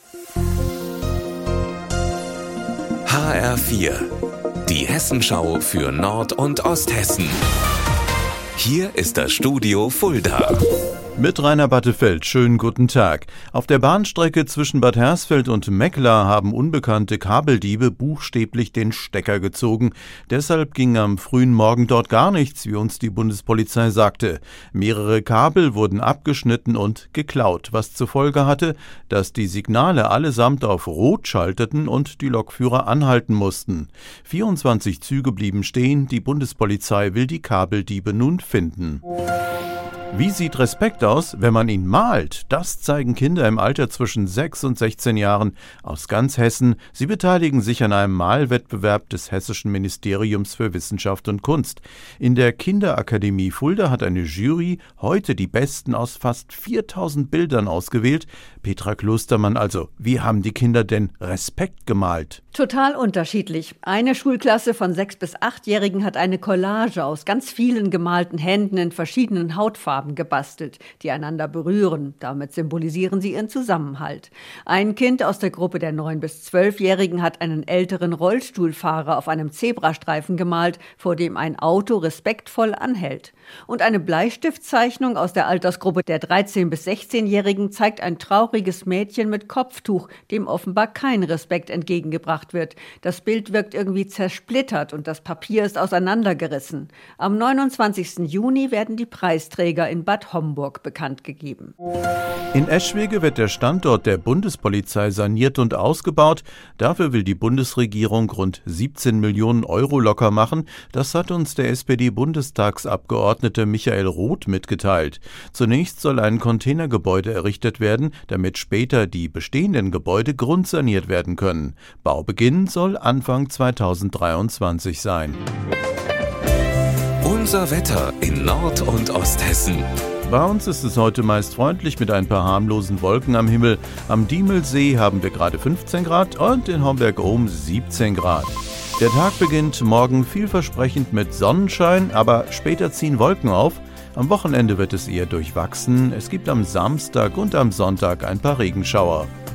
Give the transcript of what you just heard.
HR4, die Hessenschau für Nord- und Osthessen. Hier ist das Studio Fulda. Mit Rainer Battefeld, schönen guten Tag. Auf der Bahnstrecke zwischen Bad Hersfeld und Meckler haben unbekannte Kabeldiebe buchstäblich den Stecker gezogen. Deshalb ging am frühen Morgen dort gar nichts, wie uns die Bundespolizei sagte. Mehrere Kabel wurden abgeschnitten und geklaut, was zur Folge hatte, dass die Signale allesamt auf Rot schalteten und die Lokführer anhalten mussten. 24 Züge blieben stehen, die Bundespolizei will die Kabeldiebe nun finden. Wie sieht Respekt aus, wenn man ihn malt? Das zeigen Kinder im Alter zwischen 6 und 16 Jahren aus ganz Hessen. Sie beteiligen sich an einem Malwettbewerb des Hessischen Ministeriums für Wissenschaft und Kunst. In der Kinderakademie Fulda hat eine Jury heute die besten aus fast 4000 Bildern ausgewählt. Petra Klostermann also, wie haben die Kinder denn Respekt gemalt? Total unterschiedlich. Eine Schulklasse von 6- bis 8-Jährigen hat eine Collage aus ganz vielen gemalten Händen in verschiedenen Hautfarben gebastelt, die einander berühren. Damit symbolisieren sie ihren Zusammenhalt. Ein Kind aus der Gruppe der 9- bis 12-Jährigen hat einen älteren Rollstuhlfahrer auf einem Zebrastreifen gemalt, vor dem ein Auto respektvoll anhält. Und eine Bleistiftzeichnung aus der Altersgruppe der 13- bis 16-Jährigen zeigt ein trauriges Mädchen mit Kopftuch, dem offenbar kein Respekt entgegengebracht wird. Das Bild wirkt irgendwie zersplittert und das Papier ist auseinandergerissen. Am 29. Juni werden die Preisträger in Bad Homburg bekannt gegeben. In Eschwege wird der Standort der Bundespolizei saniert und ausgebaut. Dafür will die Bundesregierung rund 17 Millionen Euro locker machen. Das hat uns der SPD-Bundestagsabgeordnete Michael Roth mitgeteilt. Zunächst soll ein Containergebäude errichtet werden, damit später die bestehenden Gebäude grundsaniert werden können. Baubeginn soll Anfang 2023 sein. Unser Wetter in Nord- und Osthessen. Bei uns ist es heute meist freundlich mit ein paar harmlosen Wolken am Himmel. Am Diemelsee haben wir gerade 15 Grad und in Homberg-Ohm 17 Grad. Der Tag beginnt morgen vielversprechend mit Sonnenschein, aber später ziehen Wolken auf. Am Wochenende wird es eher durchwachsen. Es gibt am Samstag und am Sonntag ein paar Regenschauer.